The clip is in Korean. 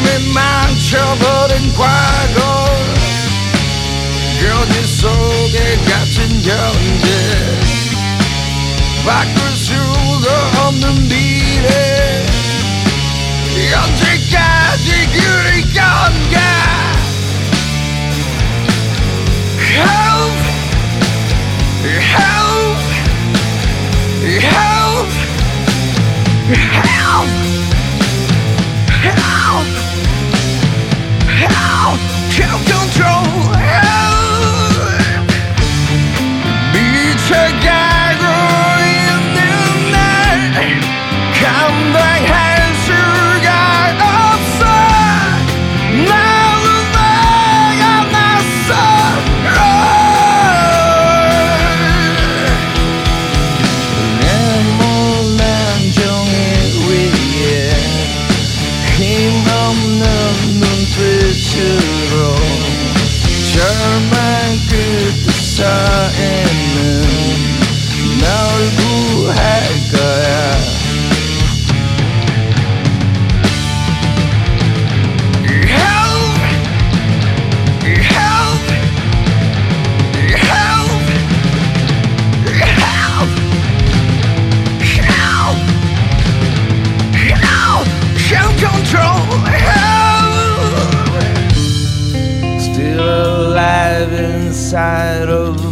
이미 망쳐버린 과거 거짓 속에 갇힌 현재 바꿀 수도 없는 미래 언제까지 그릴 건가 Help Help Help Help Help Help Help control Help 미쳐가고 있는 날 감당할 수가 없어 나도 내가 낯설어 내 몰란 종이 위에 힘없는 눈빛으로 절망 끝에 있는 널 구할 거야 Help Help Help Help Help Help Help control Help Still alive inside of